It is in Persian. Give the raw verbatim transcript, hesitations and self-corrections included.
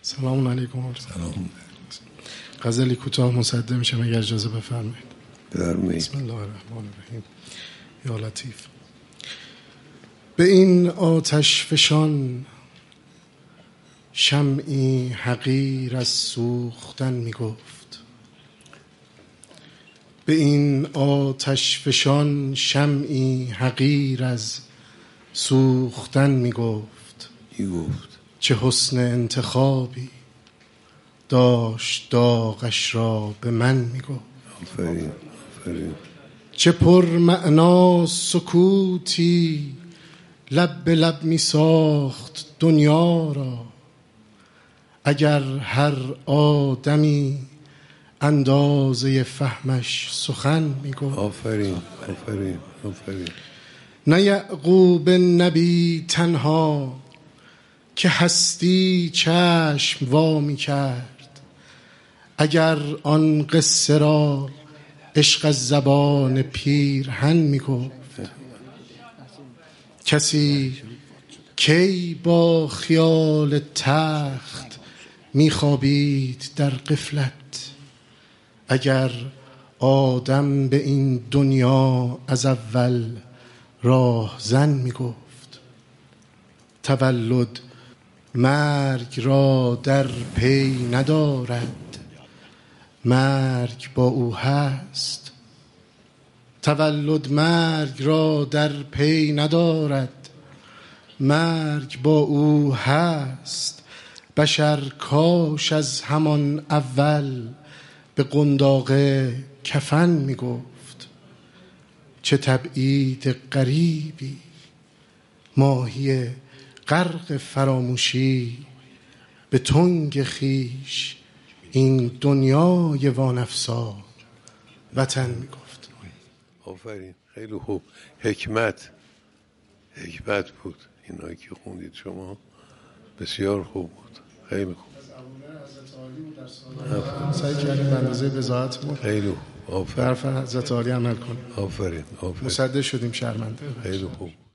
سلام علیکم. سلام. غزلی کوتاه مصدق میشم اگر اجازه بفرمایید. بفرمایید. بسم الله الرحمن الرحیم. یا لطیف. به این آتش فشان شمعی حقیر از سوختن میگفت. به این آتش فشان شمعی حقیر از سوختن میگفت. میگفت چه حسن انتخابی داشت داغش را به من میگفت. آفرین آفرین. چه پر معنا سکوتی لب به لب می ساخت دنیا را، اگر هر آدمی اندازه فهمش سخن می گفت. آفرین آفرین آفرین. نه یعقوب نبی تنها که هستی چشم وا می کرد، اگر آن قصه را عشق از زبان پیرهن می گفت. کسی کی با خیال تخت می خوابید در غفلت، اگر آدم به این دنیا از اول راهزن می گفت. تولد مرگ را در پی ندارد، مرگ با او هست. تولد مرگ را در پی ندارد، مرگ با او هست. بشر کاش از همان اول به قنداق کفن می گفت. چه تبعید غریبی ماهی غرق فراموشی به تنگ خیش این دنیای وانفسا وطن می گفت. آفرین. خیلی خوب. حکمت حکمت بود اینایی که خوندید شما، بسیار خوب بود. خیلی خوب. سعی کردیم به اندازه بضاعتمون خیلی خوب. آفرین. حرف حضرت عالی عمل کنیم. آفرین آفرین. مصدق شدیم شرمنده. خیلی خوب.